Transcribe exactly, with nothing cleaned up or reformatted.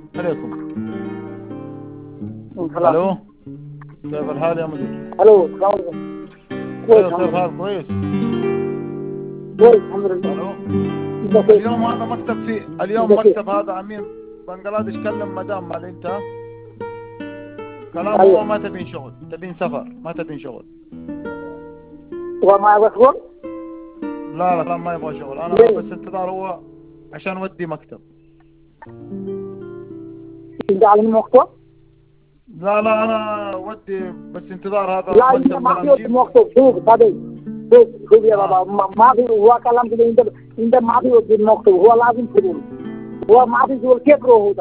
عليكم. سلام. الو، كيف الحال يا مدير؟ الو السلام عليكم. كويس ايوه، كيف الحمد لله. حال؟ كويس. كويس الحمد لله. الو، انت كيف؟ اليوم هذا مكتب في اليوم انت كيف؟ مكتب هذا امين بنغلاديش كلم مدام مال انت كلام، هو ايوه. ما تبين شغل، تبين سفر، ما تبين شغل. هو ما يبغى شغل؟ لا لا كلام ما يبغى شغل، انا ليه؟ بس انتظار هو عشان ودي مكتب. انت على المكتب؟ لا لا انا ودي بس انتظار هذا لا انت مكتب ما كلام في جيب. مكتب. شوف طيب. شوف شوف يا اه بابا، ما ما في. هو كلام كده. انت انت ما في مكتب. هو لازم شغل. هو ما في شغل كيف روح